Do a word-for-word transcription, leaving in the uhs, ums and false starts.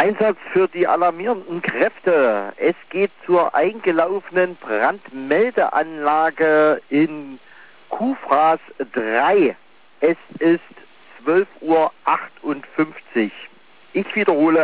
Einsatz für die alarmierenden Kräfte. Es geht zur eingelaufenen Brandmeldeanlage in Kufras drei. Es ist zwölf Uhr achtundfünfzig. Ich wiederhole.